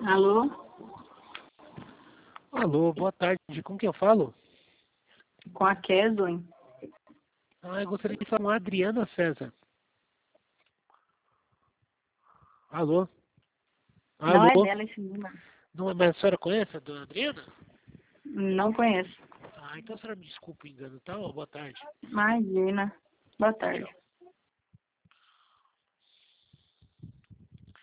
Alô? Alô, boa tarde. Com quem eu falo? Com a Keslin? Eu gostaria de falar com a Adriana César. Alô? Não é Alô? dela esse número. Não, mas a senhora conhece a dona Adriana? Não conheço. Então a senhora me desculpa o engano, tá? Boa tarde. Imagina. Boa tarde. Tchau.